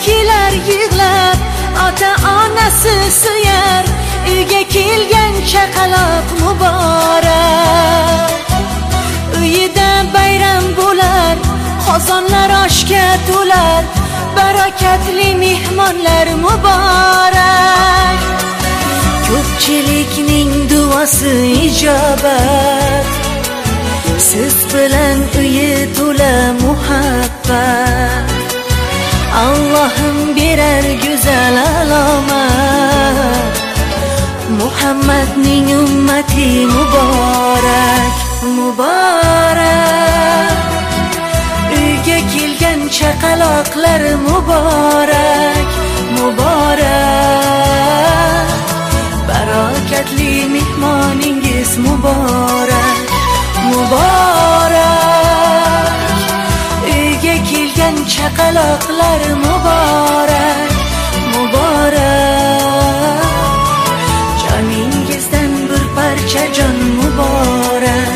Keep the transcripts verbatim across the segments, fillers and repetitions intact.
kelar yig'lab, ota onasi suyar, uyga kelgan chaqaloq muborak. Uyida bayram bo'lar, qozonlar oshga to'lar, barakatli mehmonlar muborak. Ko'pchilikning duosi ijobat, siz bilan uyi to'la muhabbat. Allohim berar go'zal alomat, Muhammadning ummati muborak, muborak. Uyga kelgan chaqaloqlar muborak, muborak. Barakatli mehmoningiz muborak, muborak. Uyga kelgan chaqaloqlar muborak, muborak. Joningizdan bir parcha jon muborak.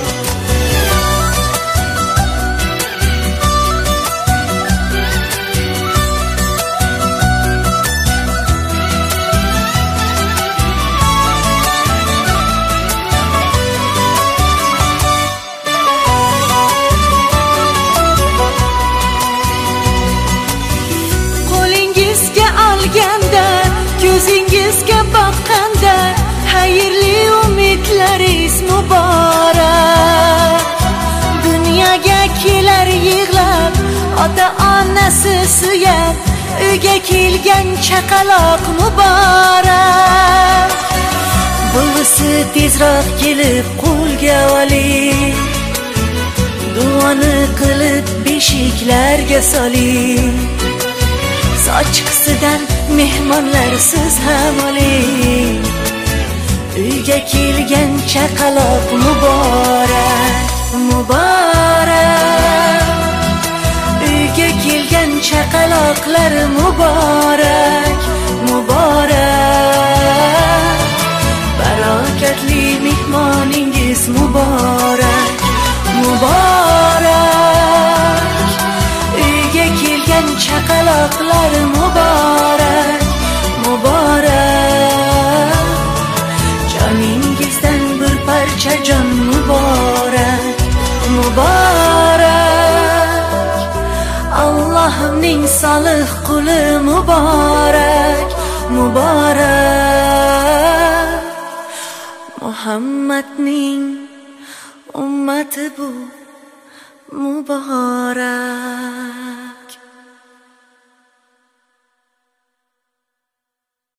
Ko'zingizga boqqanda xayrli umidlaringiz muborak. Dunyoga kelar yig'lab, ota onasi suyar, uyga kelgan chaqaloq muborak. Buvisi tezroq kelib qo'lga oling, duoni qilib beshiklarga soling. Sochqisidan mehmonlar siz ham oling, uyga kelgan chaqaloq muborak, muborak. Uyga kelgan chaqaloqlar muborak, muborak. Barakatli mehmoningiz muborak, muborak. Uyga kelgan chaqaloqlar muborak, muborak. Joningizdan bir parcha jon muborak, muborak. Allohning solih quli muborak, muborak. Muhammadning ummati bu muborak.